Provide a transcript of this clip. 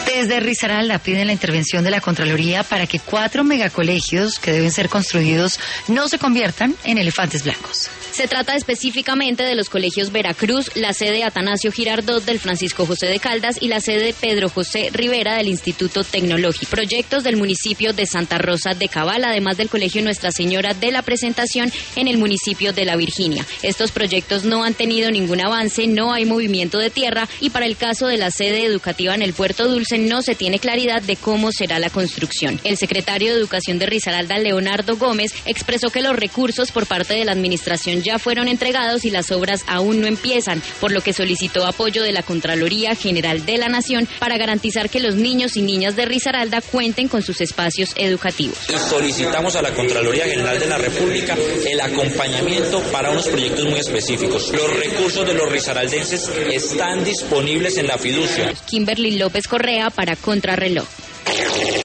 Desde Risaralda piden la intervención de la Contraloría para que 4 megacolegios que deben ser construidos no se conviertan en elefantes blancos. Se trata específicamente de los colegios Veracruz, la sede Atanasio Girardot del Francisco José de Caldas y la sede Pedro José Rivera del Instituto Tecnológico. Proyectos del municipio de Santa Rosa de Cabal, además del colegio Nuestra Señora de la Presentación en el municipio de La Virginia. Estos proyectos no han tenido ningún avance, no hay movimiento de tierra y para el caso de la sede educativa en el Puerto Dulce no se tiene claridad de cómo será la construcción. El secretario de Educación de Risaralda, Leonardo Gómez, expresó que los recursos por parte de la administración ya fueron entregados y las obras aún no empiezan, por lo que solicitó apoyo de la Contraloría General de la Nación para garantizar que los niños y niñas de Risaralda cuenten con sus espacios educativos. Solicitamos a la Contraloría General de la República el acompañamiento para unos proyectos muy específicos. Los recursos de los risaraldenses están disponibles en la fiducia. Kimberly López Correa para Contrarreloj.